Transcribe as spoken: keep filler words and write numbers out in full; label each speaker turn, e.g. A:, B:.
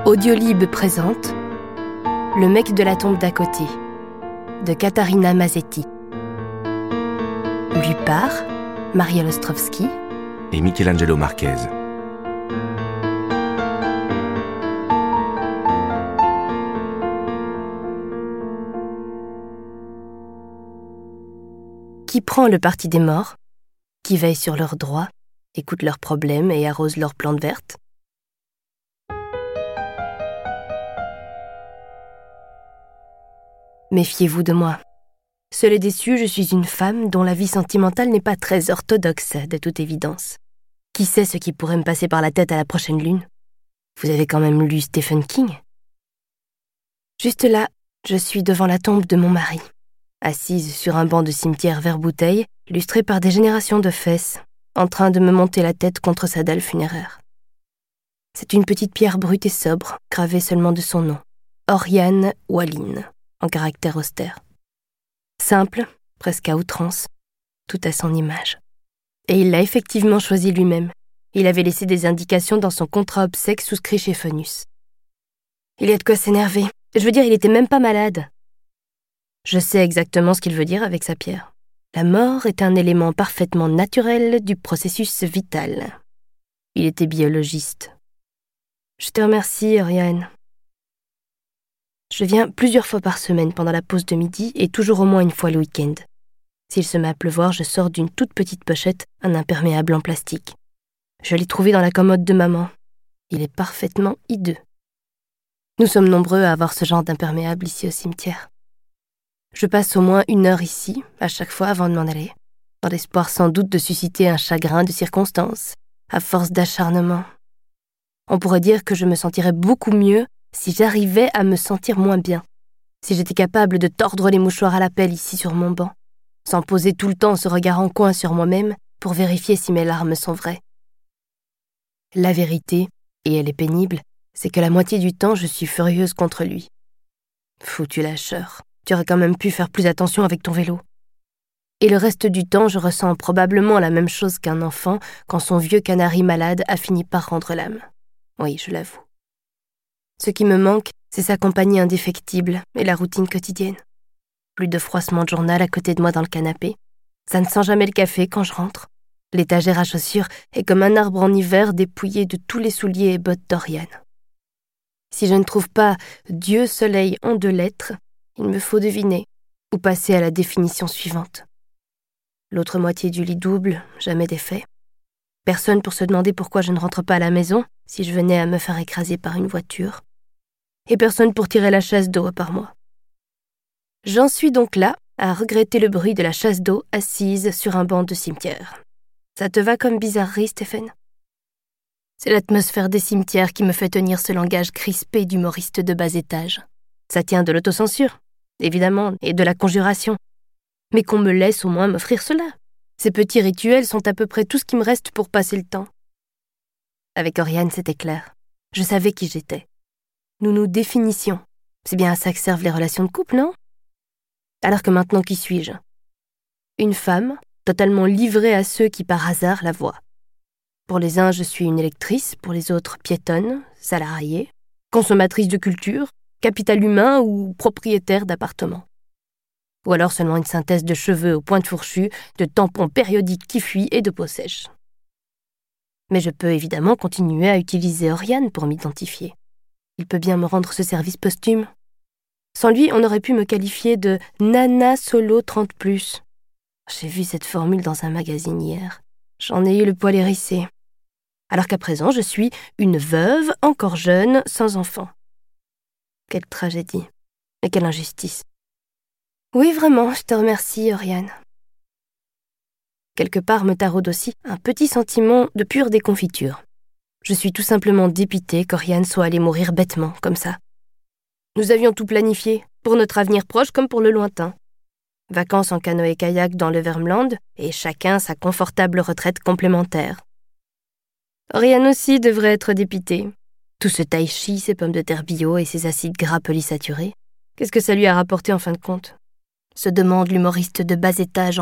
A: Audiolib présente Le mec de la tombe d'à côté de Catarina Masetti. Lu par Marielle Ostrowski
B: et Michelangelo Marquez.
A: Qui prend le parti des morts, qui veille sur leurs droits, écoute leurs problèmes et arrose leurs plantes vertes. Méfiez-vous de moi. Seul et déçu, je suis une femme dont la vie sentimentale n'est pas très orthodoxe, de toute évidence. Qui sait ce qui pourrait me passer par la tête à la prochaine lune? Vous avez quand même lu Stephen King? Juste là, je suis devant la tombe de mon mari, assise sur un banc de cimetière vert-bouteille, lustré par des générations de fesses, en train de me monter la tête contre sa dalle funéraire. C'est une petite pierre brute et sobre, gravée seulement de son nom, Oriane Walline, en caractère austère. Simple, presque à outrance, tout à son image. Et il l'a effectivement choisi lui-même. Il avait laissé des indications dans son contrat obsèques souscrit chez Phonus. Il y a de quoi s'énerver. Je veux dire, il était même pas malade. Je sais exactement ce qu'il veut dire avec sa pierre. La mort est un élément parfaitement naturel du processus vital. Il était biologiste. Je te remercie, Oriane. Je viens plusieurs fois par semaine pendant la pause de midi et toujours au moins une fois le week-end. S'il se met à pleuvoir, je sors d'une toute petite pochette un imperméable en plastique. Je l'ai trouvé dans la commode de maman. Il est parfaitement hideux. Nous sommes nombreux à avoir ce genre d'imperméable ici au cimetière. Je passe au moins une heure ici, à chaque fois avant de m'en aller, dans l'espoir sans doute de susciter un chagrin de circonstance, à force d'acharnement. On pourrait dire que je me sentirais beaucoup mieux si j'arrivais à me sentir moins bien, si j'étais capable de tordre les mouchoirs à la pelle ici sur mon banc, sans poser tout le temps ce regard en coin sur moi-même pour vérifier si mes larmes sont vraies. La vérité, et elle est pénible, c'est que la moitié du temps je suis furieuse contre lui. Foutu lâcheur, tu aurais quand même pu faire plus attention avec ton vélo. Et le reste du temps, je ressens probablement la même chose qu'un enfant quand son vieux canari malade a fini par rendre l'âme. Oui, je l'avoue. Ce qui me manque, c'est sa compagnie indéfectible et la routine quotidienne. Plus de froissement de journal à côté de moi dans le canapé. Ça ne sent jamais le café quand je rentre. L'étagère à chaussures est comme un arbre en hiver dépouillé de tous les souliers et bottes d'Oriane. Si je ne trouve pas « Dieu soleil en deux lettres », il me faut deviner ou passer à la définition suivante. L'autre moitié du lit double, jamais défait. Personne pour se demander pourquoi je ne rentre pas à la maison si je venais à me faire écraser par une voiture. Et personne pour tirer la chasse d'eau à part moi. J'en suis donc là à regretter le bruit de la chasse d'eau assise sur un banc de cimetière. Ça te va comme bizarrerie, Stéphane? C'est l'atmosphère des cimetières qui me fait tenir ce langage crispé d'humoriste de bas étage. Ça tient de l'autocensure, évidemment, et de la conjuration. Mais qu'on me laisse au moins m'offrir cela. Ces petits rituels sont à peu près tout ce qui me reste pour passer le temps. Avec Oriane, c'était clair. Je savais qui j'étais. Nous nous définissions. C'est bien à ça que servent les relations de couple, non? Alors que maintenant, qui suis-je? Une femme, totalement livrée à ceux qui par hasard la voient. Pour les uns, je suis une électrice, pour les autres, piétonne, salariée, consommatrice de culture, capital humain ou propriétaire d'appartement. Ou alors seulement une synthèse de cheveux aux pointes fourchues, de tampons périodiques qui fuient et de peau sèche. Mais je peux évidemment continuer à utiliser Oriane pour m'identifier. Il peut bien me rendre ce service posthume. Sans lui, on aurait pu me qualifier de « Nana Solo trente plus ». J'ai vu cette formule dans un magazine hier. J'en ai eu le poil hérissé. Alors qu'à présent, je suis une veuve, encore jeune, sans enfant. Quelle tragédie. Et quelle injustice. Oui, vraiment, je te remercie, Oriane. Quelque part me taraude aussi un petit sentiment de pure déconfiture. Je suis tout simplement dépitée qu'Oriane soit allée mourir bêtement, comme ça. Nous avions tout planifié, pour notre avenir proche comme pour le lointain. Vacances en canoë-kayak dans le Vermland, et chacun sa confortable retraite complémentaire. Oriane aussi devrait être dépitée. Tout ce tai chi, ses pommes de terre bio et ses acides gras polysaturés. Qu'est-ce que ça lui a rapporté en fin de compte? Se demande l'humoriste de bas étage